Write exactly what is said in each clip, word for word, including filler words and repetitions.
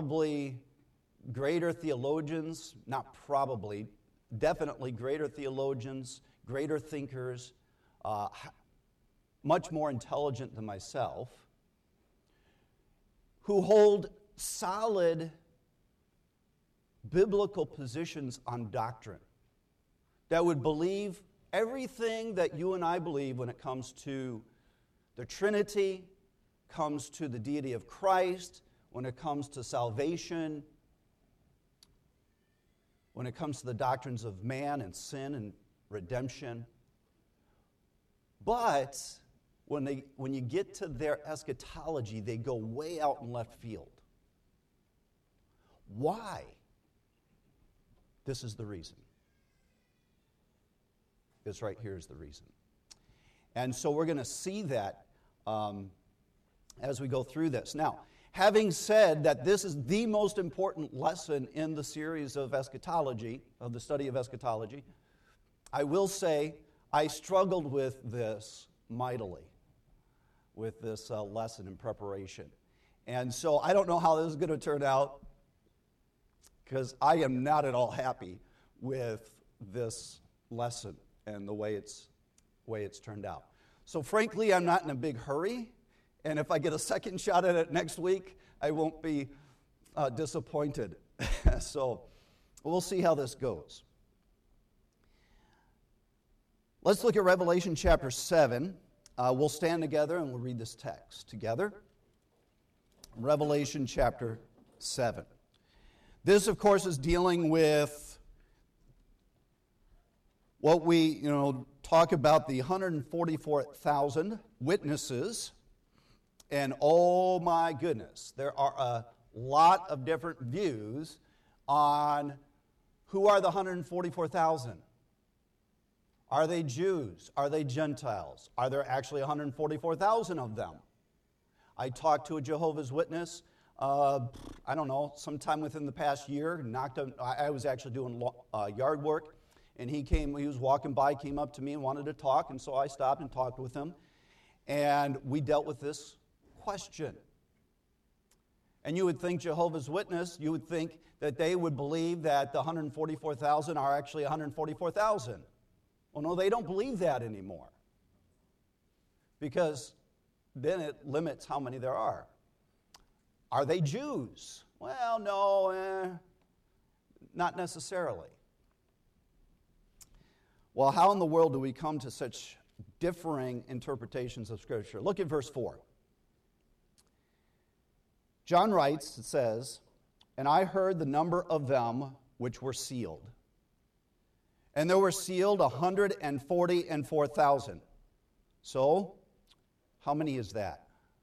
probably greater theologians, not probably, definitely greater theologians, greater thinkers, uh, much more intelligent than myself, who hold solid biblical positions on doctrine, that would believe everything that you and I believe when it comes to the Trinity, comes to the deity of Christ, when it comes to salvation, when it comes to the doctrines of man and sin and redemption. But when they when you get to their eschatology, they go way out in left field. Why? This is the reason. This right here is the reason. And so we're going to see that um, as we go through this. Now, having said that this is the most important lesson in the series of eschatology, of the study of eschatology, I will say I struggled with this mightily, with this uh, lesson in preparation. And so I don't know how this is going to turn out, because I am not at all happy with this lesson and the way it's way it's turned out. So frankly, I'm not in a big hurry, and if I get a second shot at it next week, I won't be uh, disappointed. So we'll see how this goes. Let's look at Revelation chapter seven. Uh, we'll stand together and we'll read this text together. Revelation chapter seven. This, of course, is dealing with what we, you know, talk about the one hundred forty-four thousand witnesses. And oh my goodness, there are a lot of different views on who are the one hundred forty-four thousand. Are they Jews? Are they Gentiles? Are there actually one hundred forty-four thousand of them? I talked to a Jehovah's Witness, uh, I don't know, sometime within the past year. Knocked on, I was actually doing uh, yard work, and he came. He was walking by, came up to me and wanted to talk, and so I stopped and talked with him, and we dealt with this question. And you would think Jehovah's Witness, you would think that they would believe that the one hundred forty-four thousand are actually one hundred forty-four thousand. Well, no, they don't believe that anymore, because then it limits how many there are. Are they Jews? Well, no, eh, not necessarily. Well, how in the world do we come to such differing interpretations of Scripture? Look at verse four. John writes, it says, "And I heard the number of them which were sealed. And there were sealed one hundred forty-four thousand. So, how many is that?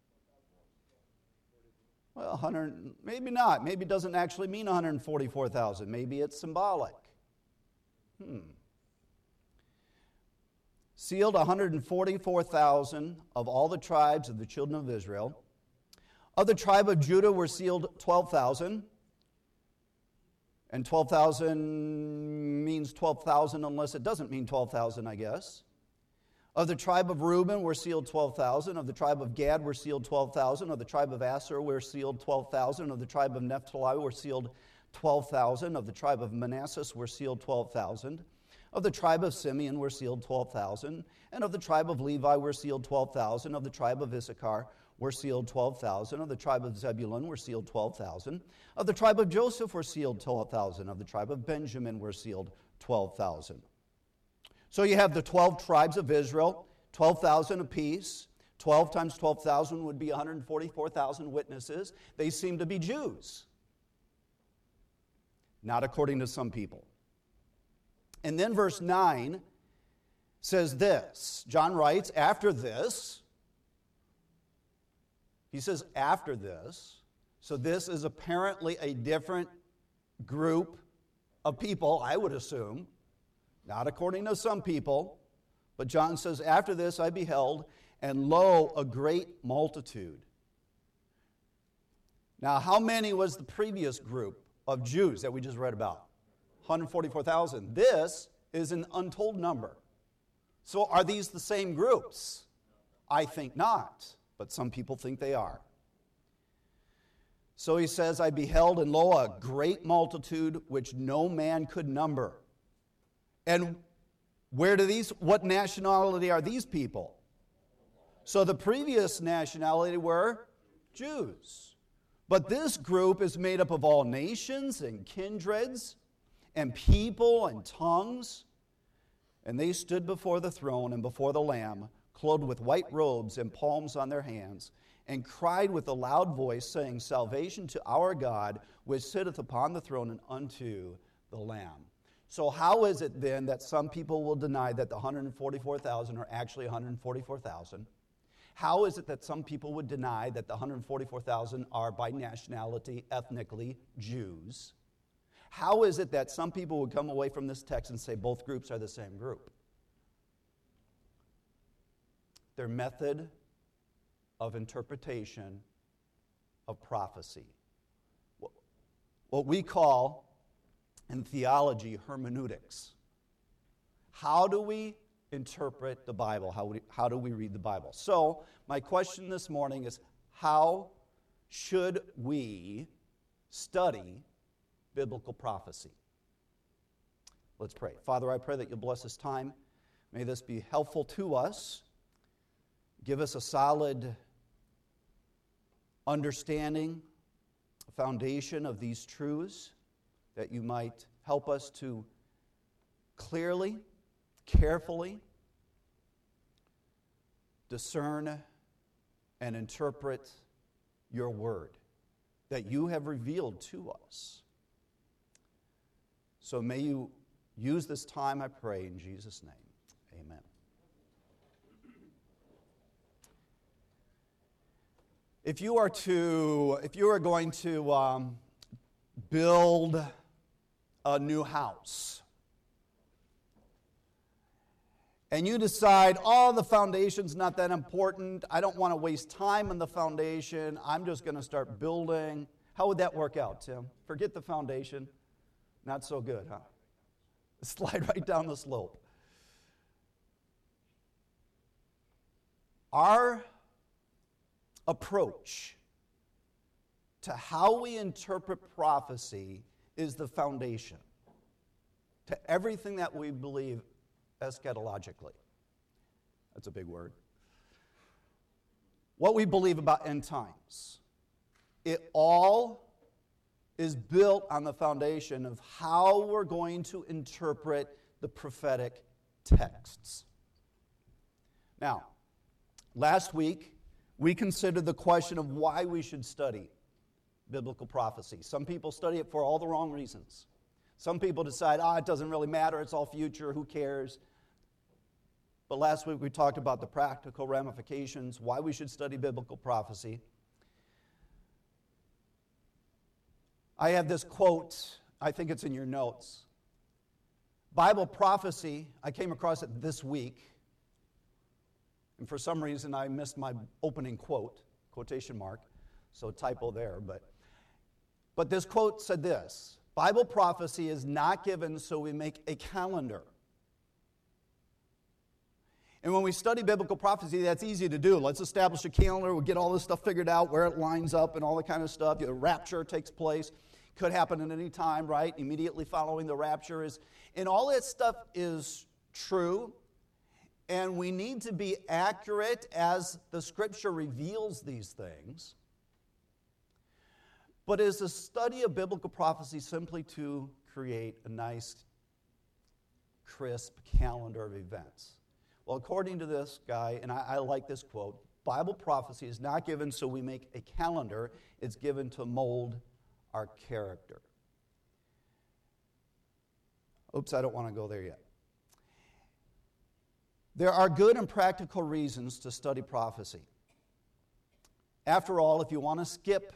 Well, one hundred, maybe not. Maybe it doesn't actually mean one hundred forty-four thousand. Maybe it's symbolic. Hmm. Sealed one hundred forty-four thousand of all the tribes of the children of Israel. Of the tribe of Judah were sealed twelve thousand. And twelve thousand means twelve thousand unless it doesn't mean twelve thousand, I guess. Of the tribe of Reuben were sealed twelve thousand. Of the tribe of Gad were sealed twelve thousand. Of the tribe of Asher were sealed twelve thousand. Of the tribe of Naphtali were sealed twelve thousand. Of the tribe of Manasseh were sealed twelve thousand. Of the tribe of Simeon were sealed twelve thousand. And of the tribe of Levi were sealed twelve thousand. Of the tribe of Issachar were sealed twelve thousand. Of the tribe of Zebulun were sealed twelve thousand. Of the tribe of Joseph were sealed twelve thousand. Of the tribe of Benjamin were sealed twelve thousand. So you have the twelve tribes of Israel, twelve thousand apiece. twelve times twelve thousand would be one hundred forty-four thousand witnesses. They seem to be Jews. Not according to some people. And then verse nine says this. John writes, after this, he says after this, so this is apparently a different group of people, I would assume, not according to some people, but John says, after this I beheld, and lo, a great multitude. Now, how many was the previous group of Jews that we just read about? one hundred forty-four thousand. This is an untold number. So are these the same groups? I think not, but some people think they are. So he says, I beheld, and lo, a great multitude which no man could number. And where do these, what nationality are these people? So the previous nationality were Jews. But this group is made up of all nations and kindreds and people and tongues. And they stood before the throne and before the Lamb, clothed with white robes and palms on their hands, and cried with a loud voice, saying, Salvation to our God, which sitteth upon the throne, and unto the Lamb. So how is it then that some people will deny that the one hundred forty-four thousand are actually one hundred forty-four thousand? How is it that some people would deny that the one hundred forty-four thousand are by nationality, ethnically, Jews? How is it that some people would come away from this text and say both groups are the same group? Their method of interpretation of prophecy. What we call in theology hermeneutics. How do we interpret the Bible? How, we, how do we read the Bible? So, my question this morning is, how should we study biblical prophecy? Let's pray. Father, I pray that you'll bless this time. May this be helpful to us. Give us a solid understanding, foundation of these truths, that you might help us to clearly, carefully discern and interpret your word that you have revealed to us. So may you use this time, I pray, in Jesus' name. Amen. If you are to, if you are going to um, build a new house, and you decide, oh, the foundation's not that important, I don't want to waste time on the foundation, I'm just going to start building. How would that work out, Tim? Forget the foundation. Not so good, huh? Slide right down the slope. Our approach to how we interpret prophecy is the foundation to everything that we believe eschatologically. That's a big word. What we believe about end times. It all is built on the foundation of how we're going to interpret the prophetic texts. Now, last week, we considered the question of why we should study biblical prophecy. Some people study it for all the wrong reasons. Some people decide, ah, it doesn't really matter, it's all future, who cares? But last week we talked about the practical ramifications, why we should study biblical prophecy. I have this quote, I think it's in your notes. Bible prophecy, I came across it this week, and for some reason I missed my opening quote, quotation mark, so typo there, but, but this quote said this: Bible prophecy is not given so we make a calendar. And when we study biblical prophecy, that's easy to do. Let's establish a calendar, we'll get all this stuff figured out, where it lines up and all that kind of stuff. The rapture takes place. Could happen at any time, right? Immediately following the rapture is, and all that stuff is true. And we need to be accurate as the Scripture reveals these things. But is the study of biblical prophecy simply to create a nice, crisp calendar of events? Well, according to this guy, and I, I like this quote, Bible prophecy is not given so we make a calendar. It's given to mold our character. Oops, I don't want to go there yet. There are good and practical reasons to study prophecy. After all, if you want to skip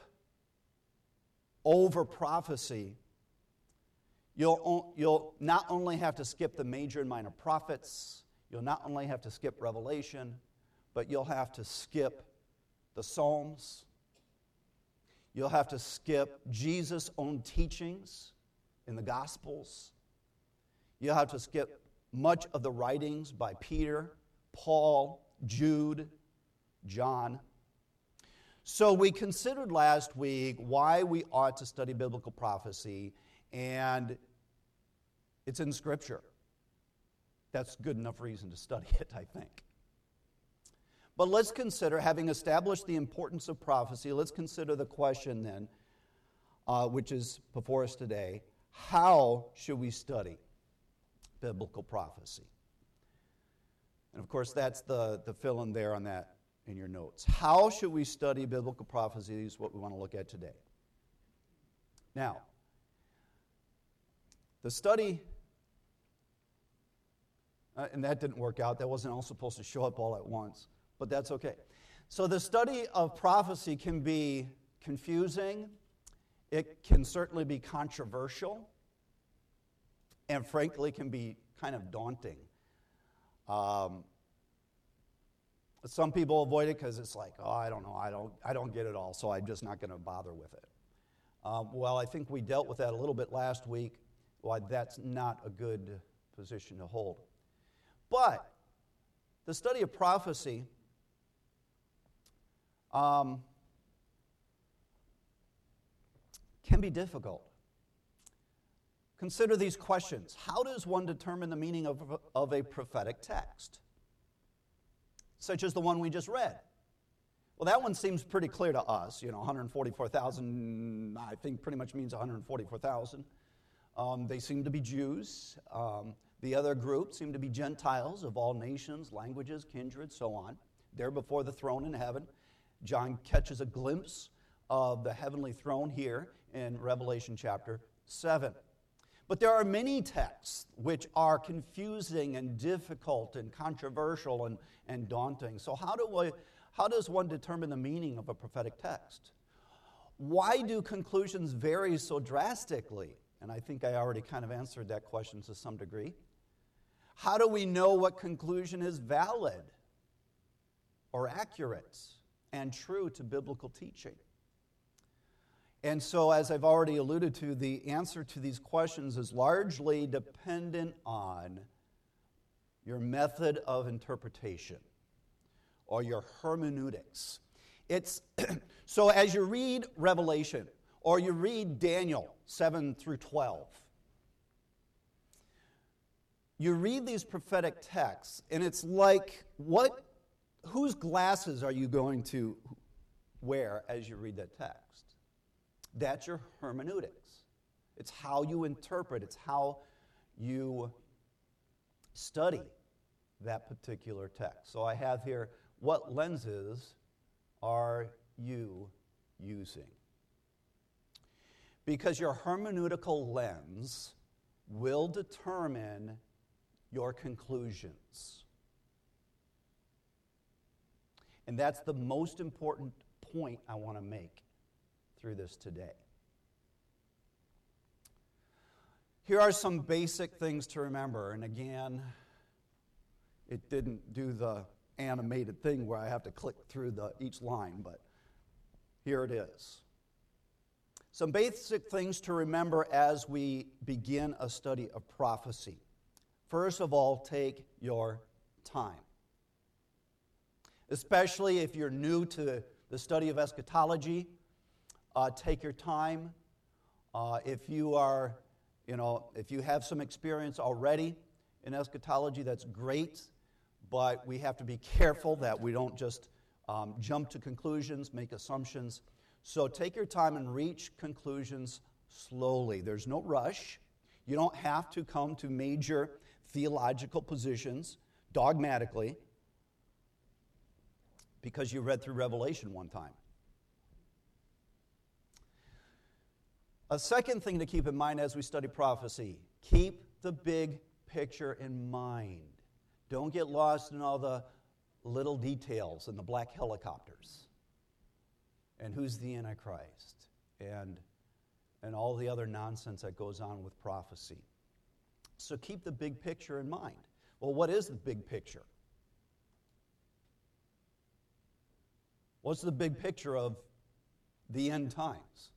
over prophecy, you'll, you'll not only have to skip the major and minor prophets, you'll not only have to skip Revelation, but you'll have to skip the Psalms. You'll have to skip Jesus' own teachings in the Gospels. You'll have to skip much of the writings by Peter, Paul, Jude, John. So we considered last week why we ought to study biblical prophecy, and it's in Scripture. That's good enough reason to study it, I think. But let's consider, having established the importance of prophecy, let's consider the question then, uh, which is before us today: how should we study biblical prophecy? And of course, that's the, the fill-in there on that in your notes. How should we study biblical prophecy is what we want to look at today. Now, the study, uh, and that didn't work out. That wasn't all supposed to show up all at once, but that's okay. So the study of prophecy can be confusing. It can certainly be controversial, and frankly can be kind of daunting. Um, some people avoid it because it's like, oh, I don't know, I don't, I don't get it all, so I'm just not going to bother with it. Um, well, I think we dealt with that a little bit last week. Why that's not a good position to hold. But the study of prophecy um, can be difficult. Consider these questions. How does one determine the meaning of, of a prophetic text, such as the one we just read? Well, that one seems pretty clear to us. You know, one hundred forty-four thousand, I think, pretty much means one hundred forty-four thousand. Um, they seem to be Jews. Um, the other group seem to be Gentiles of all nations, languages, kindred, so on. They're before the throne in heaven. John catches a glimpse of the heavenly throne here in Revelation chapter seven. But there are many texts which are confusing and difficult and controversial and, and daunting. So how do we, how does one determine the meaning of a prophetic text? Why do conclusions vary so drastically? And I think I already kind of answered that question to some degree. How do we know what conclusion is valid or accurate and true to biblical teaching? And so, as I've already alluded to, the answer to these questions is largely dependent on your method of interpretation or your hermeneutics. It's so as you read Revelation or you read Daniel seven through twelve, you read these prophetic texts, and it's like, what, whose glasses are you going to wear as you read that text? That's your hermeneutics. It's how you interpret. It's how you study that particular text. So I have here, what lenses are you using? Because your hermeneutical lens will determine your conclusions. And that's the most important point I want to make through this today. Here are some basic things to remember. And again, it didn't do the animated thing where I have to click through the each line, but here it is. Some basic things to remember as we begin a study of prophecy. First of all, take your time. Especially if you're new to the study of eschatology, Uh, take your time. Uh, if you are, you know, if you have some experience already in eschatology, that's great. But we have to be careful that we don't just um, jump to conclusions, make assumptions. So take your time and reach conclusions slowly. There's no rush. You don't have to come to major theological positions dogmatically because you read through Revelation one time. A second thing to keep in mind as we study prophecy, keep the big picture in mind. Don't get lost in all the little details and the black helicopters and who's the Antichrist and, and all the other nonsense that goes on with prophecy. So keep the big picture in mind. Well, what is the big picture? What's the big picture of the end times?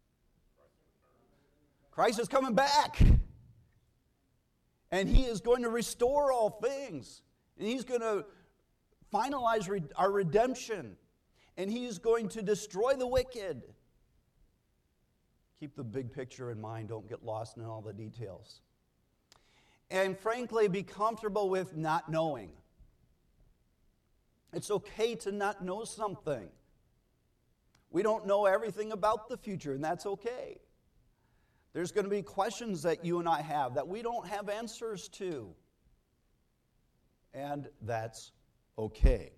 Christ is coming back. And He is going to restore all things. And He's going to finalize re- our redemption. and he's going to destroy the wicked. Keep the big picture in mind. Don't get lost in all the details. And frankly, be comfortable with not knowing. It's okay to not know something. We don't know everything about the future, and that's okay. There's going to be questions that you and I have that we don't have answers to. And that's okay.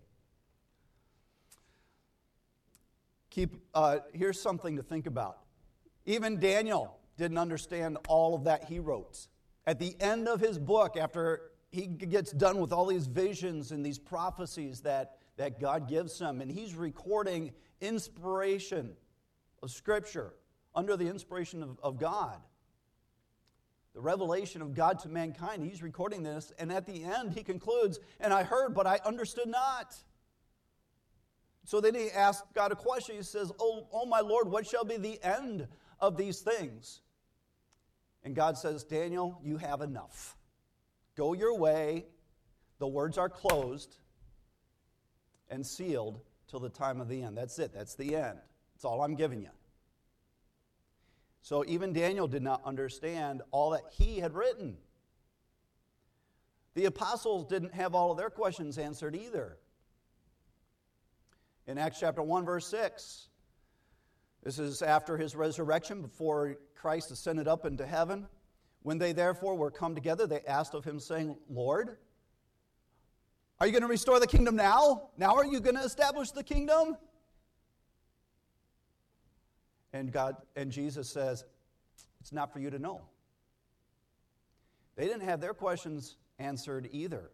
Keep, uh, here's something to think about. Even Daniel didn't understand all of that he wrote. At the end of his book, after he gets done with all these visions and these prophecies that, that God gives him, and he's recording inspiration of Scripture under the inspiration of, of God, the revelation of God to mankind. He's recording this, and at the end he concludes, and I heard, but I understood not. So then he asks God a question. He says, oh, oh my Lord, what shall be the end of these things? And God says, Daniel, you have enough. Go your way. The words are closed and sealed till the time of the end. That's it. That's the end. That's all I'm giving you. So even Daniel did not understand all that he had written. The apostles didn't have all of their questions answered either. In Acts chapter one, verse six, this is after his resurrection, before Christ ascended up into heaven. When they therefore were come together, they asked of him, saying, Lord, are you going to restore the kingdom now? Now are you going to establish the kingdom? And God and Jesus says, it's not for you to know. They didn't have their questions answered either.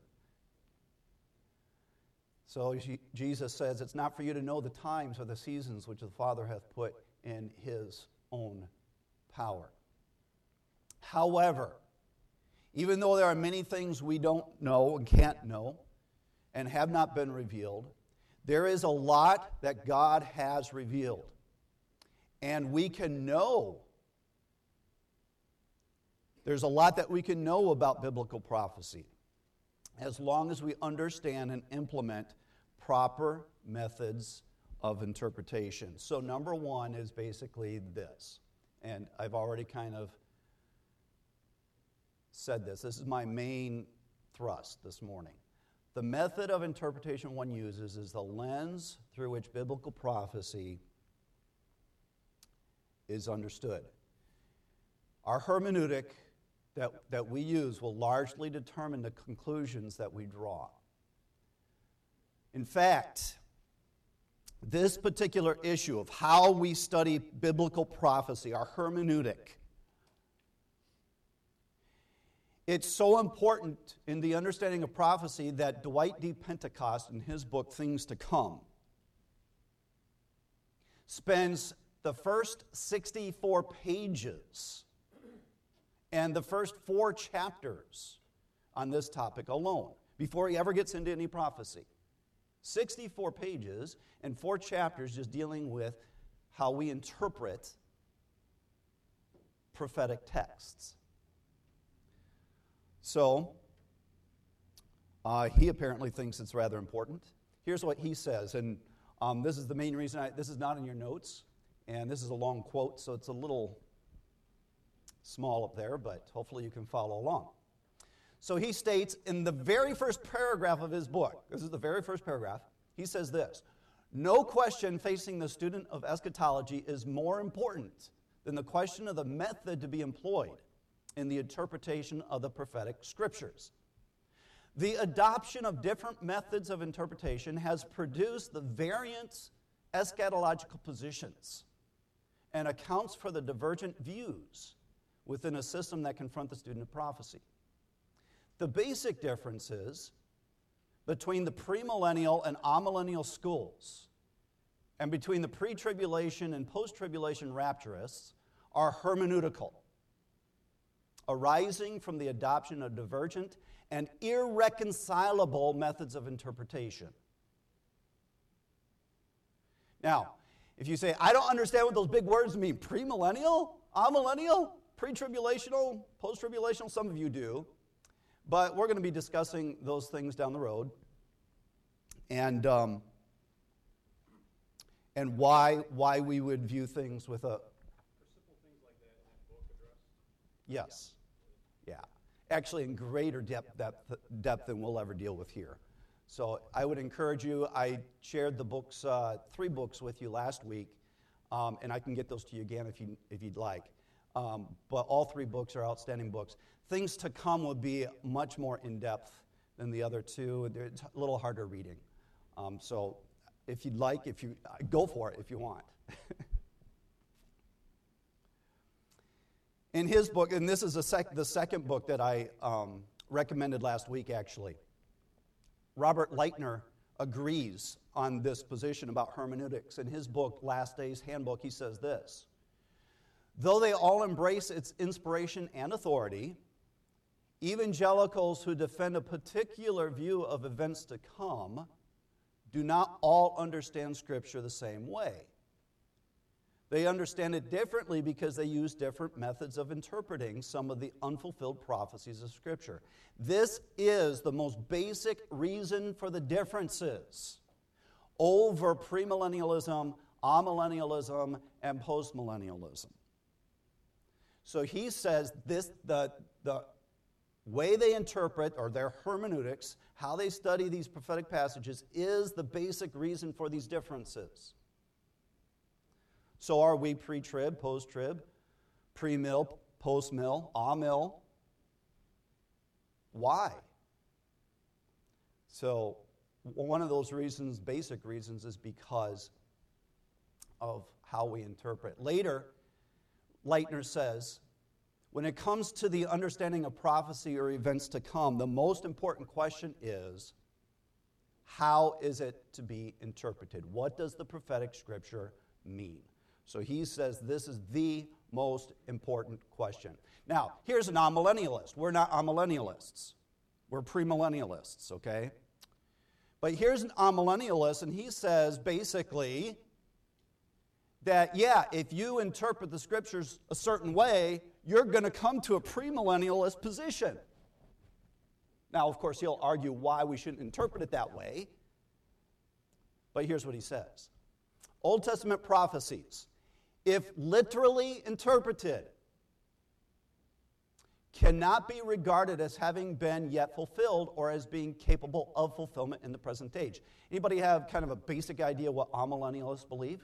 So Jesus says, it's not for you to know the times or the seasons which the Father hath put in his own power. However, even though there are many things we don't know and can't know and have not been revealed, there is a lot that God has revealed. And we can know. There's a lot that we can know about biblical prophecy as long as we understand and implement proper methods of interpretation. So number one is basically this. And I've already kind of said this. This is my main thrust this morning. The method of interpretation one uses is the lens through which biblical prophecy is understood. Our hermeneutic that, that we use will largely determine the conclusions that we draw. In fact, this particular issue of how we study biblical prophecy, our hermeneutic, it's so important in the understanding of prophecy that Dwight D. Pentecost, in his book, Things to Come, spends the first sixty-four pages and the first four chapters on this topic alone before he ever gets into any prophecy. sixty-four pages and four chapters just dealing with how we interpret prophetic texts. So, uh, he apparently thinks it's rather important. Here's what he says, and um, this is the main reason I, this is not in your notes. And this is a long quote, so it's a little small up there, but hopefully you can follow along. So he states in the very first paragraph of his book, this is the very first paragraph, he says this, no question facing the student of eschatology is more important than the question of the method to be employed in the interpretation of the prophetic scriptures. The adoption of different methods of interpretation has produced the variant eschatological positions and accounts for the divergent views within a system that confront the student of prophecy. The basic differences between the premillennial and amillennial schools and between the pre-tribulation and post-tribulation rapturists are hermeneutical, arising from the adoption of divergent and irreconcilable methods of interpretation. Now, if you say, I don't understand what those big words mean, premillennial, amillennial, pre-tribulational, post-tribulational, some of you do, but we're going to be discussing those things down the road. And um, and why why we would view things with a... Are simple things like that in that book addressed? Yes. Yeah. Actually, in greater depth, depth, depth than we'll ever deal with here. So I would encourage you. I shared the books, uh, three books with you last week, um, and I can get those to you again if, you, if you'd like. Um, but all three books are outstanding books. Things to Come will be much more in-depth than the other two. It's a little harder reading. Um, so if you'd like, if you go for it if you want. In his book, and this is a sec- the second book that I um, recommended last week, actually, Robert Leitner agrees on this position about hermeneutics. In his book, Last Days Handbook, he says this: though they all embrace its inspiration and authority, evangelicals who defend a particular view of events to come do not all understand Scripture the same way. They understand it differently because they use different methods of interpreting some of the unfulfilled prophecies of Scripture. This is the most basic reason for the differences over premillennialism, amillennialism, and postmillennialism. So he says this the, the way they interpret, or their hermeneutics, how they study these prophetic passages, is the basic reason for these differences. So are we pre-trib, post-trib, pre-mill, post-mill, amill? Why? So one of those reasons, basic reasons, is because of how we interpret. Later, Leitner says, when it comes to the understanding of prophecy or events to come, the most important question is, how is it to be interpreted? What does the prophetic scripture mean? So he says this is the most important question. Now, here's an amillennialist. We're not amillennialists. We're premillennialists, okay? But here's an amillennialist, and he says basically that, yeah, if you interpret the scriptures a certain way, you're going to come to a premillennialist position. Now, of course, he'll argue why we shouldn't interpret it that way. But here's what he says. Old Testament prophecies, if literally interpreted, cannot be regarded as having been yet fulfilled or as being capable of fulfillment in the present age. Anybody have kind of a basic idea what amillennialists believe?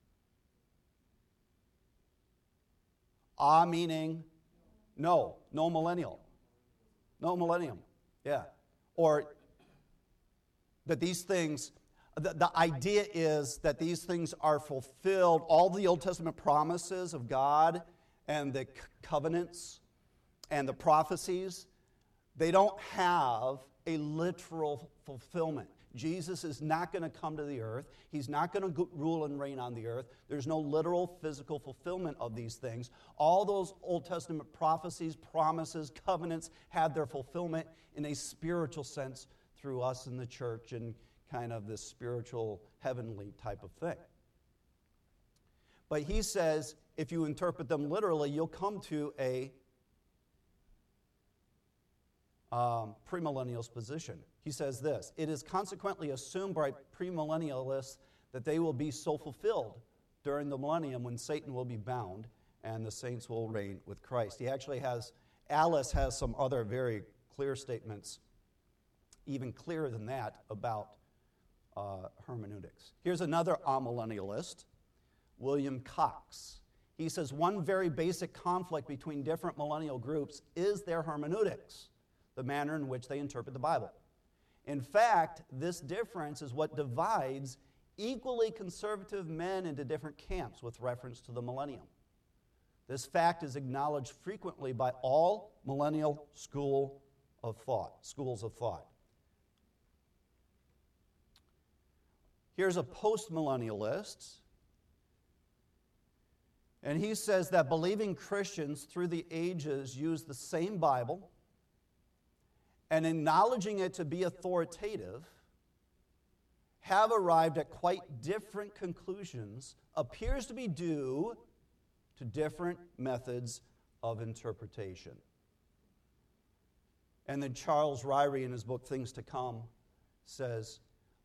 Ah meaning no, no millennial. No millennium, yeah. Or that these things, the, the idea is that these things are fulfilled, all the Old Testament promises of God and the covenants and the prophecies, they don't have a literal fulfillment. Jesus is not going to come to the earth. He's not going to rule and reign on the earth. There's no literal physical fulfillment of these things. All those Old Testament prophecies, promises, covenants have their fulfillment in a spiritual sense through us in the church and kind of this spiritual, heavenly type of thing. But he says if you interpret them literally, you'll come to a um, premillennialist position. He says this: it is consequently assumed by premillennialists that they will be so fulfilled during the millennium when Satan will be bound and the saints will reign with Christ. He actually has, Alice has some other very clear statements, even clearer than that, about uh, hermeneutics. Here's another amillennialist, William Cox. He says one very basic conflict between different millennial groups is their hermeneutics, the manner in which they interpret the Bible. In fact, this difference is what divides equally conservative men into different camps with reference to the millennium. This fact is acknowledged frequently by all millennial school of thought, schools of thought. Here's a postmillennialist, and he says that believing Christians through the ages use the same Bible, and acknowledging it to be authoritative, have arrived at quite different conclusions, appears to be due to different methods of interpretation. And then Charles Ryrie, in his book Things to Come, says,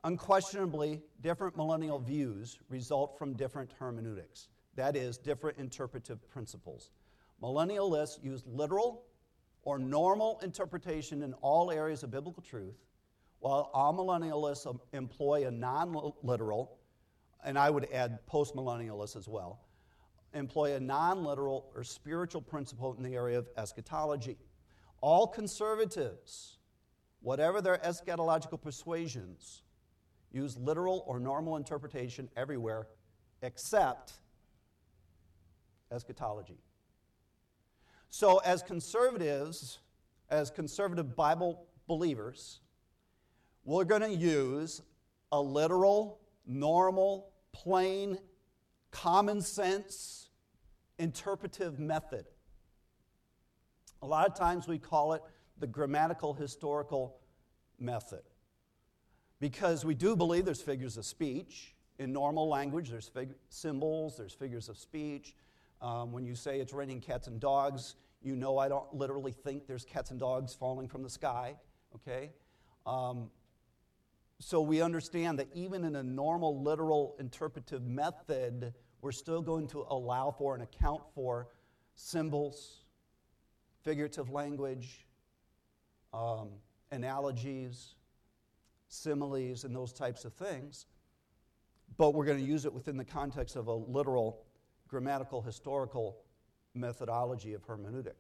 Unquestionably, different millennial views result from different hermeneutics. That is, different interpretive principles. Millennialists use literal or normal interpretation in all areas of biblical truth, while amillennialists employ a non-literal, and I would add postmillennialists as well, employ a non-literal or spiritual principle in the area of eschatology. All conservatives, whatever their eschatological persuasions, use literal or normal interpretation everywhere except eschatology. So as conservatives, as conservative Bible believers, we're going to use a literal, normal, plain, common sense interpretive method. A lot of times we call it the grammatical historical method, because we do believe there's figures of speech. In normal language, there's fig- symbols, there's figures of speech. Um, when you say it's raining cats and dogs, you know I don't literally think there's cats and dogs falling from the sky, okay? Um, so we understand that even in a normal, literal, interpretive method, we're still going to allow for and account for symbols, figurative language, um, analogies, similes, and those types of things. But we're going to use it within the context of a literal, grammatical, historical methodology of hermeneutic.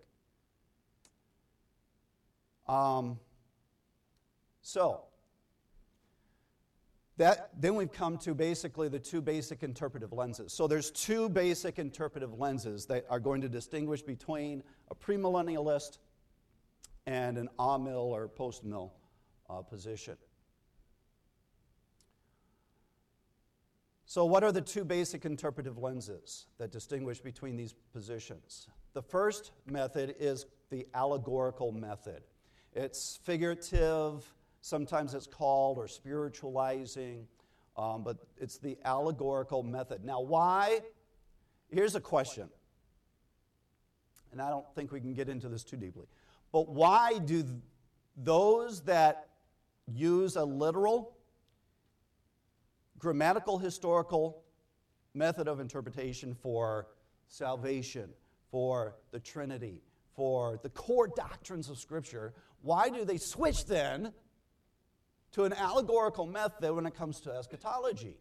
Um, so, that, then we've come to basically the two basic interpretive lenses. So there's two basic interpretive lenses that are going to distinguish between a premillennialist and an amill or post-mill uh, position. So what are the two basic interpretive lenses that distinguish between these positions? The first method is the allegorical method. It's figurative, sometimes it's called, or spiritualizing, um, but it's the allegorical method. Now why? Here's a question, and I don't think we can get into this too deeply, but why do th- those that use a literal, grammatical, historical method of interpretation for salvation, for the Trinity, for the core doctrines of Scripture, why do they switch then to an allegorical method when it comes to eschatology?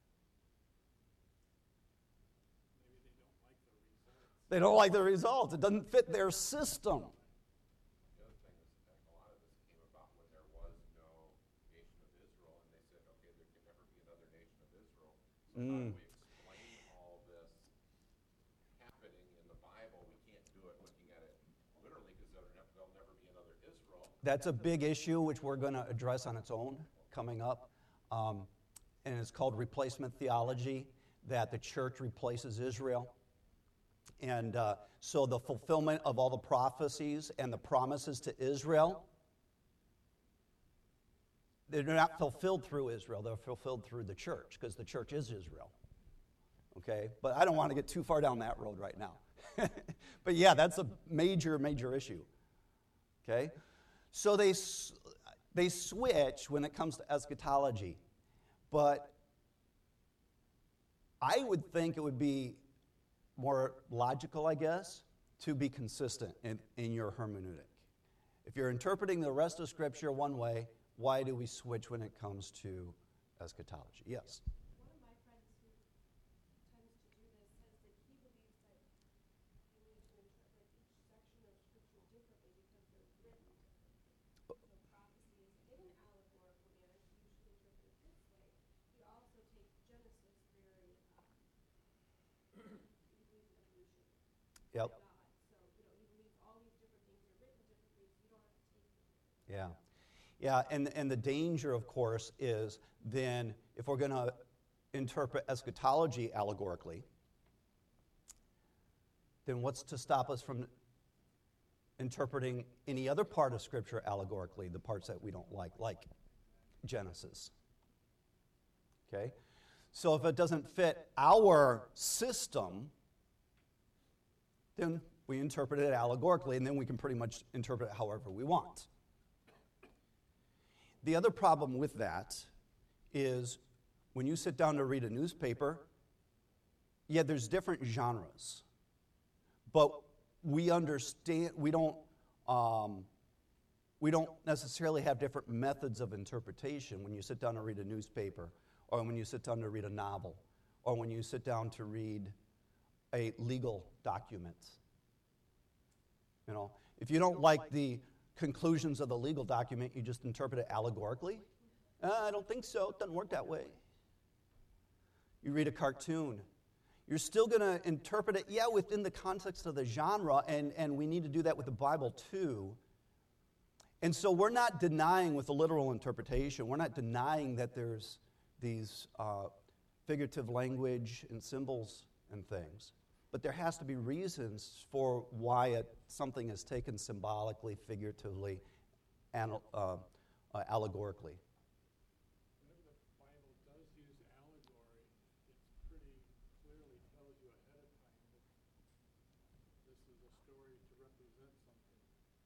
They don't like the results. It doesn't fit their system. The other thing is that a lot of this came about when there was no nation of Israel, and they said, okay, there can never be another nation of Israel. So how do we explain all this happening in the Bible? We can't do it looking at it literally, because there'll never, there'll never be another Israel. That's a big issue which we're going to address on its own coming up. Um, and it's called replacement theology, that the church replaces Israel. And uh, so the fulfillment of all the prophecies and the promises to Israel, they're not fulfilled through Israel, they're fulfilled through the church, because the church is Israel. Okay? But I don't want to get too far down that road right now. But yeah, that's a major, major issue. Okay? So they, they switch when it comes to eschatology. But I would think it would be more logical, I guess, to be consistent in, in your hermeneutic. If you're interpreting the rest of Scripture one way, why do we switch when it comes to eschatology? Yes? One of my friends who tends to do this says that he believes that you need to interpret each section of Scripture differently because they're written differently. So prophecy is in an allegorical manner, so you should interpret it this way. He also takes Genesis very, um, he believes in evolution. Yep. God. So, you know, he believes all these different things are written differently, so you don't have to take them differently. Yeah. Yeah, and, and the danger, of course, is then if we're going to interpret eschatology allegorically, then what's to stop us from interpreting any other part of Scripture allegorically, the parts that we don't like, like Genesis? Okay? So if it doesn't fit our system, then we interpret it allegorically, and then we can pretty much interpret it however we want. The other problem with that is when you sit down to read a newspaper, yeah, there's different genres. But we understand, we don't, um, we don't necessarily have different methods of interpretation when you sit down to read a newspaper, or when you sit down to read a novel, or when you sit down to read a legal document. You know, if you don't like the conclusions of the legal document, you just interpret it allegorically. Uh, I don't think so. It doesn't work that way. You read a cartoon. You're still going to interpret it, yeah, within the context of the genre, and, and we need to do that with the Bible too. And so we're not denying with the literal interpretation, we're not denying that there's these uh, figurative language and symbols and things. But there has to be reasons for why it, something is taken symbolically, figuratively, and uh, uh, allegorically. Whenever the Bible does use allegory, it pretty clearly tells you ahead of time that this is a story to represent something.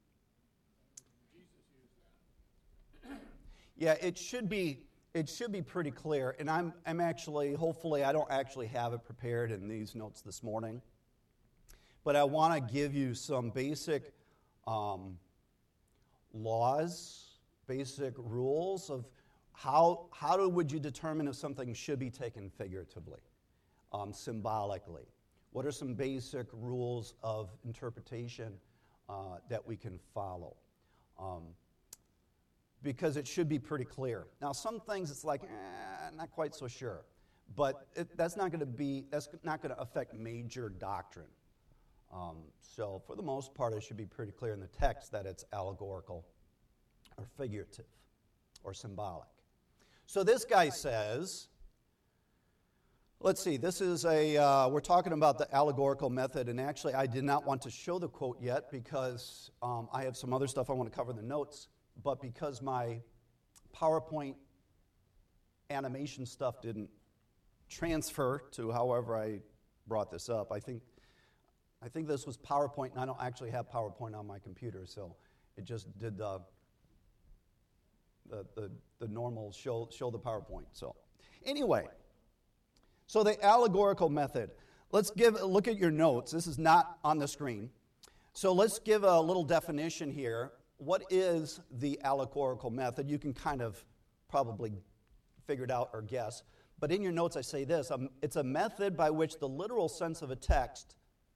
Jesus used that. Yeah, it should be it should be pretty clear. And I'm I'm actually, hopefully, I don't actually have it prepared in these notes this morning. But I want to give you some basic um, laws, basic rules of how how do, would you determine if something should be taken figuratively, um, symbolically. What are some basic rules of interpretation uh, that we can follow? Um, because it should be pretty clear. Now, some things it's like, eh, not quite so sure. But it, that's not going to be, that's not going to affect major doctrine. Um, so for the most part, it should be pretty clear in the text that it's allegorical or figurative or symbolic. So this guy says, let's see, this is a, uh, we're talking about the allegorical method, and actually I did not want to show the quote yet because um, I have some other stuff I want to cover in the notes, but because my PowerPoint animation stuff didn't transfer to however I brought this up, I think I think this was PowerPoint, and I don't actually have PowerPoint on my computer, so it just did the the the, the normal show show the PowerPoint. So anyway, so the allegorical method. Let's give a look at your notes. This is not on the screen. So let's give a little definition here. What is the allegorical method? You can kind of probably figure it out or guess. But in your notes I say this, um, it's a method by which the literal sense of a text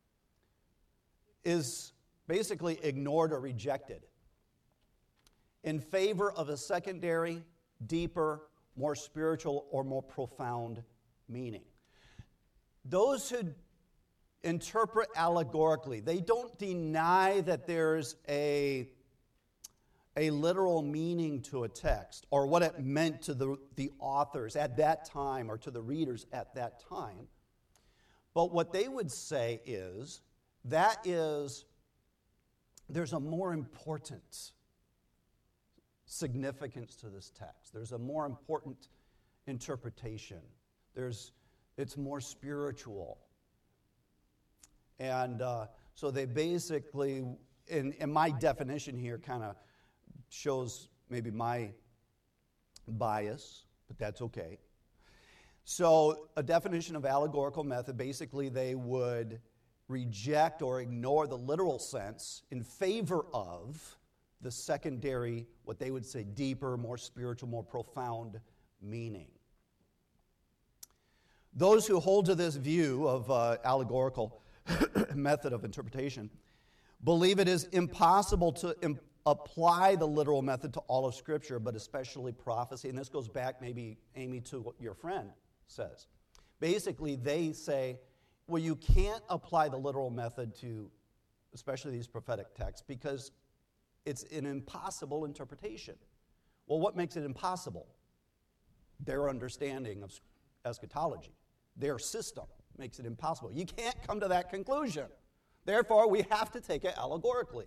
is basically ignored or rejected in favor of a secondary, deeper, more spiritual, or more profound meaning. Those who interpret allegorically, they don't deny that there's a, a literal meaning to a text or what it meant to the, the authors at that time or to the readers at that time. But what they would say is that is, there's a more important significance to this text. There's a more important interpretation. There's, it's more spiritual. And uh, so they basically, in, in my definition here, kind of shows maybe my bias, but that's okay. So a definition of allegorical method, basically they would reject or ignore the literal sense in favor of the secondary, what they would say deeper, more spiritual, more profound meaning. Those who hold to this view of uh, allegorical method of interpretation believe it is impossible to im- apply the literal method to all of Scripture, but especially prophecy. And this goes back maybe, Amy, to what your friend says. Basically, they say, well, you can't apply the literal method to especially these prophetic texts because it's an impossible interpretation. Well, what makes it impossible? Their understanding of eschatology, their system makes it impossible. You can't come to that conclusion. Therefore, we have to take it allegorically.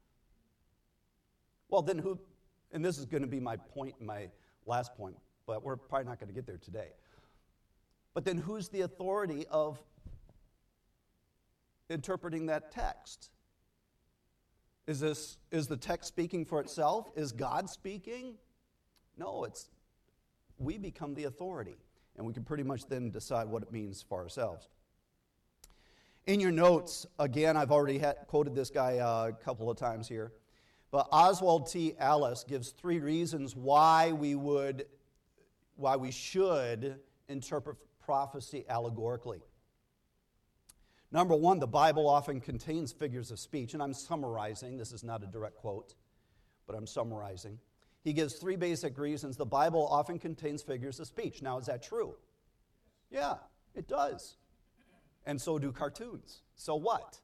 Well, then who, and this is going to be my point, my last point, but we're probably not going to get there today. But then who's the authority of interpreting that text? Is this, is the text speaking for itself? Is God speaking? No, it's we become the authority. And we can pretty much then decide what it means for ourselves. In your notes, again, I've already had, quoted this guy uh, a couple of times here, but Oswald T. Ellis gives three reasons why we would, why we should interpret prophecy allegorically. Number one, the Bible often contains figures of speech, and I'm summarizing. This is not a direct quote, but I'm summarizing. He gives three basic reasons the Bible often contains figures of speech. Now, is that true? Yeah, it does. And so do cartoons. So what?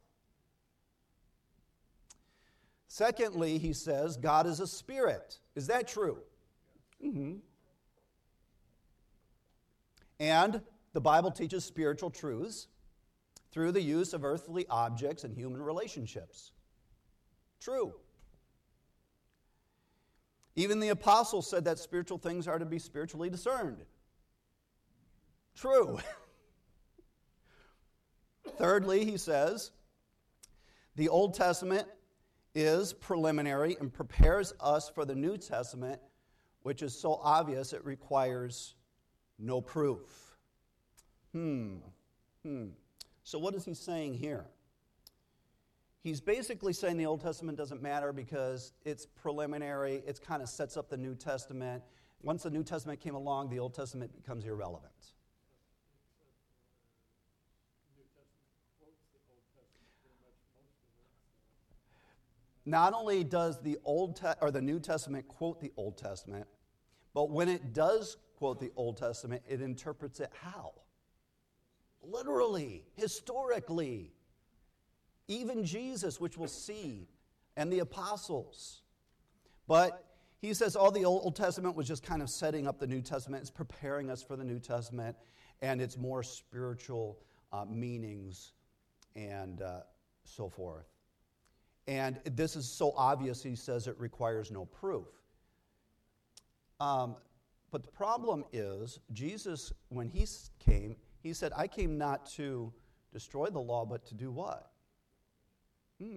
Secondly, he says, God is a spirit. Is that true? Mm-hmm. And the Bible teaches spiritual truths through the use of earthly objects and human relationships. True. Even the apostles said that spiritual things are to be spiritually discerned. True. Thirdly, he says, the Old Testament is preliminary and prepares us for the New Testament, which is so obvious it requires no proof. Hmm. Hmm. So what is he saying here? He's basically saying the Old Testament doesn't matter because it's preliminary. It kind of sets up the New Testament. Once the New Testament came along, the Old Testament becomes irrelevant. Not only does the Old Te- or the New Testament quote the Old Testament, but when it does quote the Old Testament, it interprets it how? Literally, historically. Even Jesus, which we'll see, and the apostles. But he says all the Old Testament was just kind of setting up the New Testament. It's preparing us for the New Testament, and it's more spiritual uh, meanings and uh, so forth. And this is so obvious, he says it requires no proof. Um, but the problem is, Jesus, when he came, he said, I came not to destroy the law, but to do what? Hmm.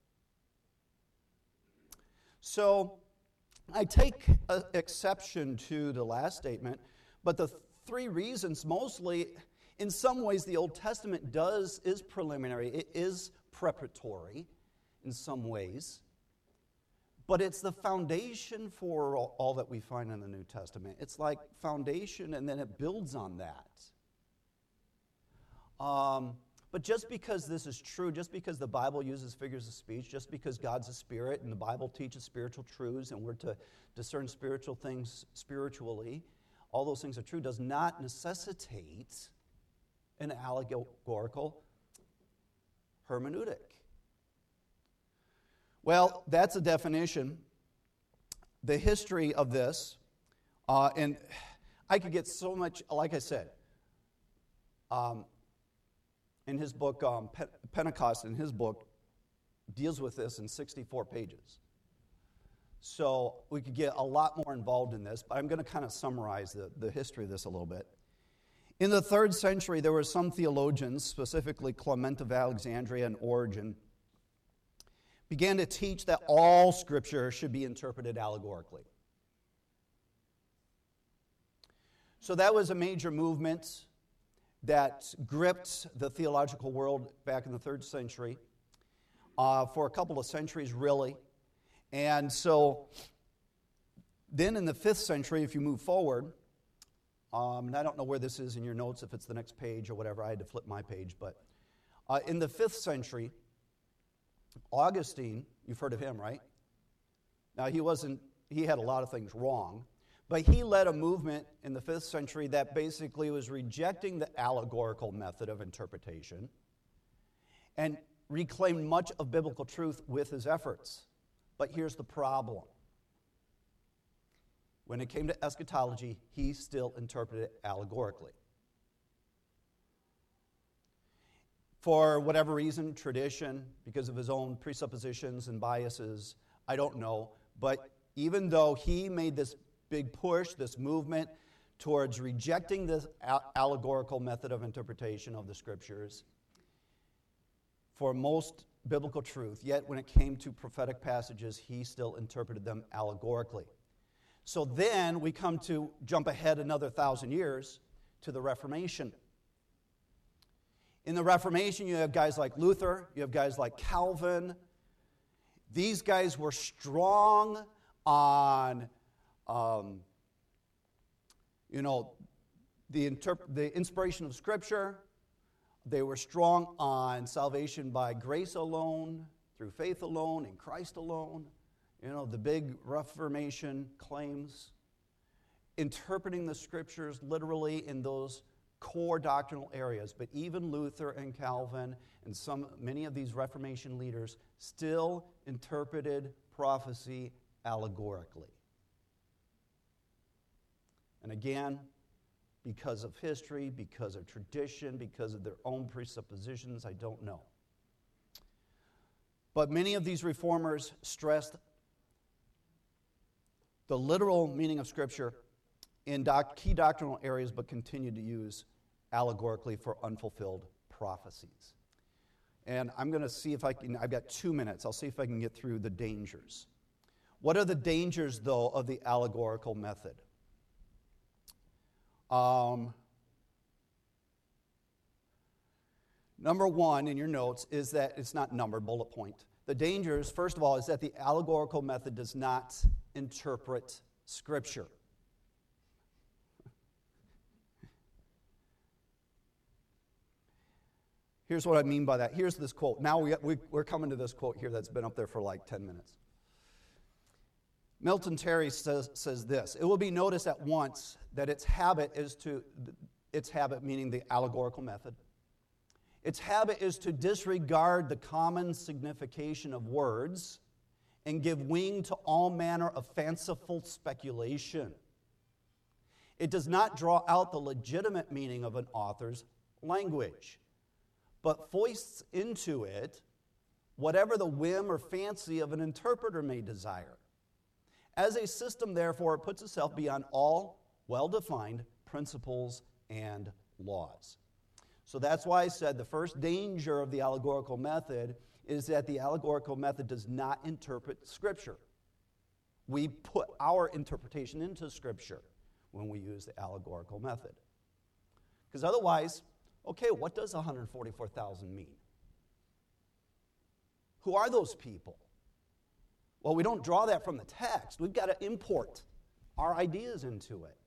So, I take a, exception to the last statement, but the three reasons, mostly, in some ways, the Old Testament does, is preliminary. It is preparatory in some ways, but it's the foundation for all, all that we find in the New Testament. It's like foundation, and then it builds on that. Um, but just because this is true, just because the Bible uses figures of speech, just because God's a spirit and the Bible teaches spiritual truths and we're to discern spiritual things spiritually, all those things are true, does not necessitate an allegorical hermeneutic. Well, that's a definition. The history of this, uh, and I could get so much, like I said, um, in his book, um, Pe- Pentecost, in his book, deals with this in sixty-four pages. So we could get a lot more involved in this, but I'm going to kind of summarize the, the history of this a little bit. In the third century, there were some theologians, specifically Clement of Alexandria and Origen, began to teach that all Scripture should be interpreted allegorically. So that was a major movement that gripped the theological world back in the third century, uh, for a couple of centuries, really. And so then in the fifth century, if you move forward, um, and I don't know where this is in your notes, if it's the next page or whatever, I had to flip my page, but uh, in the fifth century, Augustine, you've heard of him, right? Now, he wasn't, he had a lot of things wrong, but he led a movement in the fifth century that basically was rejecting the allegorical method of interpretation and reclaimed much of biblical truth with his efforts. But here's the problem. When it came to eschatology, he still interpreted it allegorically. For whatever reason, tradition, because of his own presuppositions and biases, I don't know. But even though he made this big push, this movement towards rejecting this allegorical method of interpretation of the Scriptures for most biblical truth, yet when it came to prophetic passages, he still interpreted them allegorically. So then we come to jump ahead another thousand years to the Reformation. In the Reformation, you have guys like Luther, you have guys like Calvin. These guys were strong on, um, you know, the, interp- the inspiration of Scripture. They were strong on salvation by grace alone, through faith alone, in Christ alone. You know, the big Reformation claims. Interpreting the Scriptures literally in those core doctrinal areas. But even Luther and Calvin and some many of these Reformation leaders still interpreted prophecy allegorically. And again, because of history, because of tradition, because of their own presuppositions, I don't know. But many of these reformers stressed the literal meaning of Scripture in doc- key doctrinal areas, but continued to use allegorically for unfulfilled prophecies. And I'm going to see if I can, I've got two minutes. I'll see if I can get through the dangers. What are the dangers, though, of the allegorical method? Um, number one in your notes is that it's not numbered, bullet point. The dangers, first of all, is that the allegorical method does not interpret Scripture. Here's what I mean by that. Here's this quote. Now we, we, we're coming to this quote here that's been up there for like ten minutes. Milton Terry says, says this: "It will be noticed at once that its habit is to, its habit meaning the allegorical method, its habit is to disregard the common signification of words and give wing to all manner of fanciful speculation. It does not draw out the legitimate meaning of an author's language, but foists into it whatever the whim or fancy of an interpreter may desire. As a system, therefore, it puts itself beyond all well-defined principles and laws." So that's why I said the first danger of the allegorical method is that the allegorical method does not interpret Scripture. We put our interpretation into Scripture when we use the allegorical method. Because otherwise, okay, what does one hundred forty-four thousand mean? Who are those people? Well, we don't draw that from the text. We've got to import our ideas into it.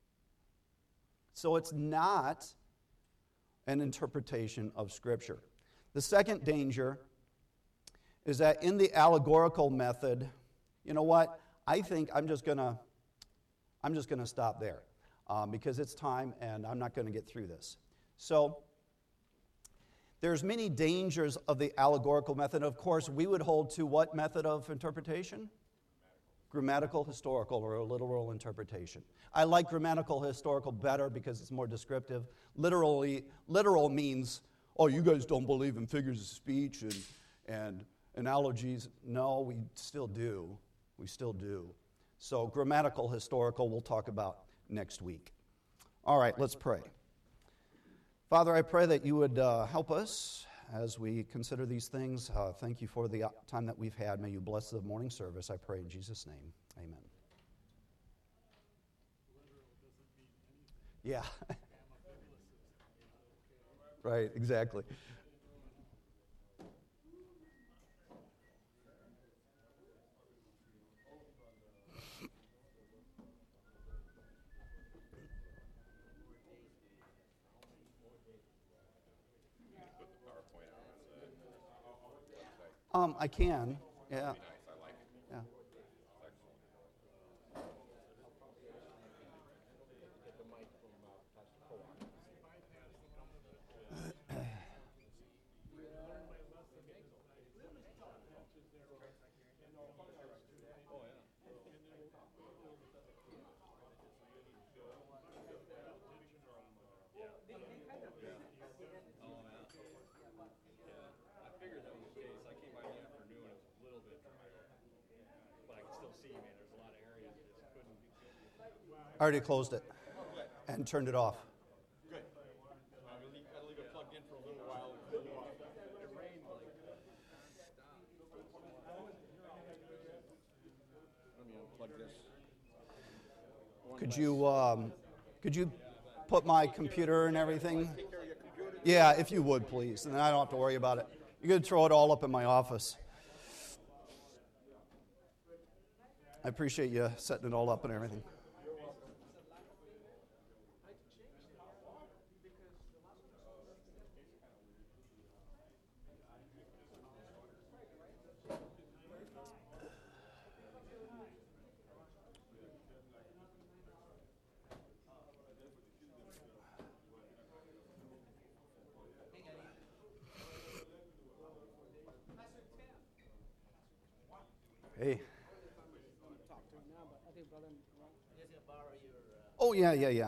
So it's not an interpretation of Scripture. The second danger is that in the allegorical method, you know what? I think I'm just gonna, I'm just gonna stop there um, because it's time and I'm not going to get through this. So there's many dangers of the allegorical method. Of course, we would hold to what method of interpretation? Grammatical, historical, or a literal interpretation. I like grammatical, historical better because it's more descriptive. Literally, literal means, oh, you guys don't believe in figures of speech and, and analogies. No, we still do. We still do. So grammatical, historical, we'll talk about next week. All right, let's pray. Father, I pray that you would uh, help us as we consider these things. Uh, thank you for the time that we've had. May you bless the morning service, I pray in Jesus' name. Amen. Yeah. Right, exactly. Um, I can, yeah. Yeah. I already closed it and turned it off. Good. I'll leave, I'll leave it plugged in for a little while and cool off. It rained like nonstop. Let me unplug this. Could you, um, could you put my computer and everything? Yeah, if you would, please. And then I don't have to worry about it. You're going to throw it all up in my office. I appreciate you setting it all up and everything. Hey. Oh, yeah, yeah, yeah.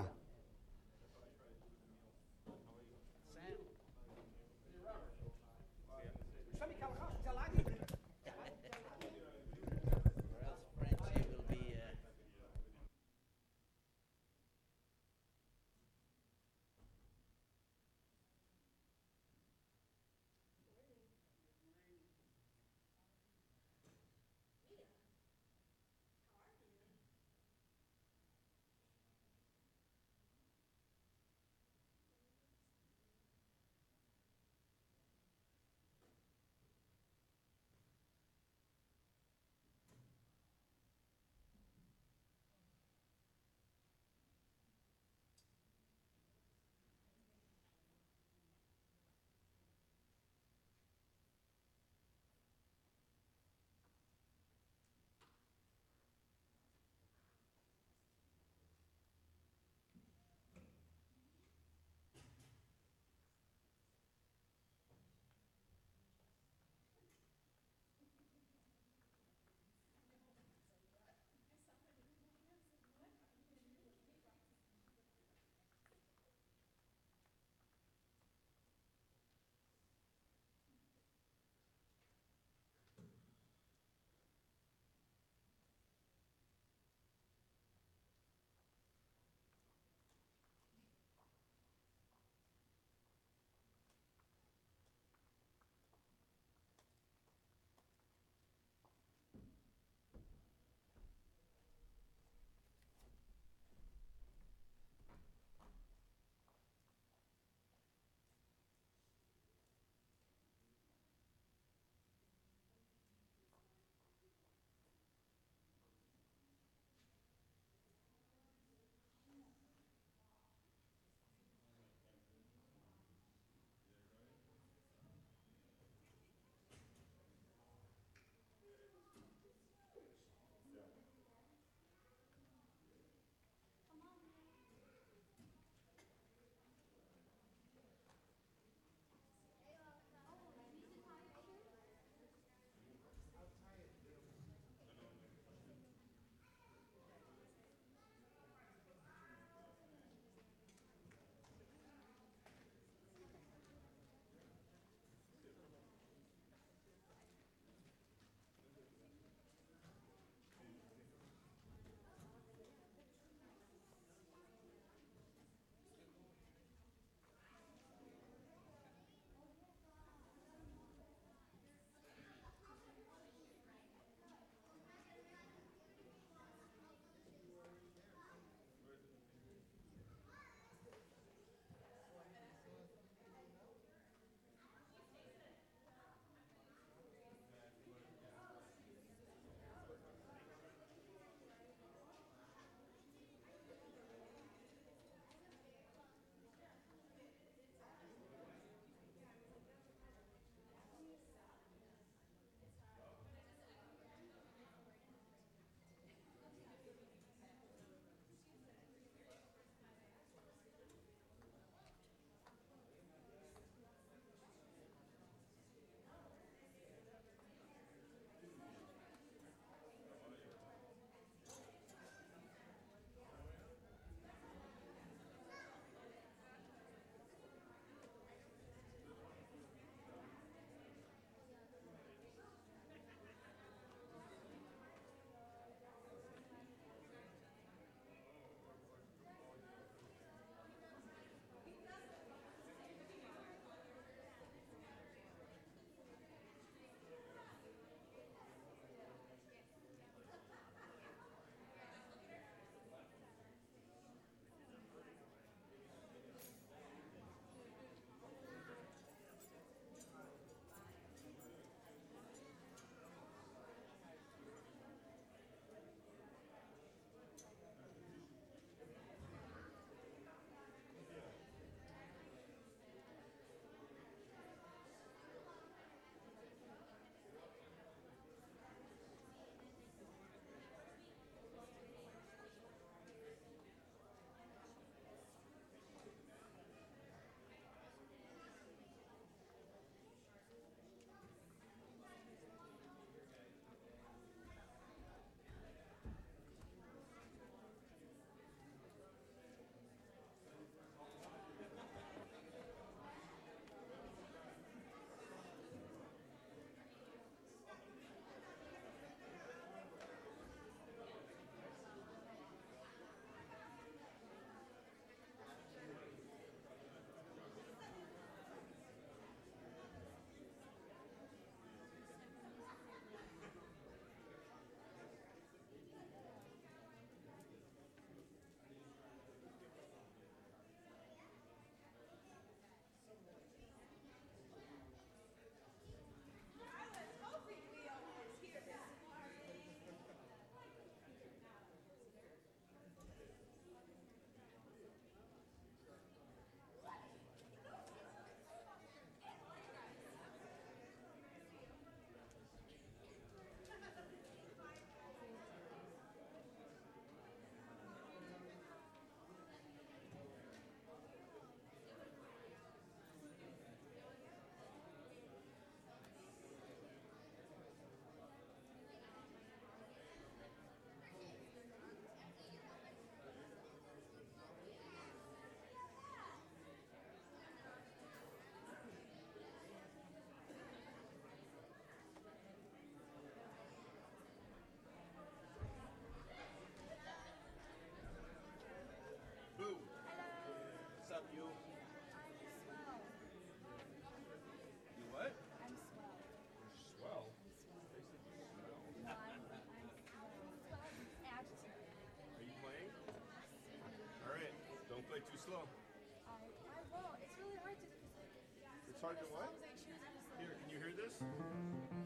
too slow. I, I won't. It's really hard to, because like, It's hard to as what? long as I choose, I just like, Here, can you hear this?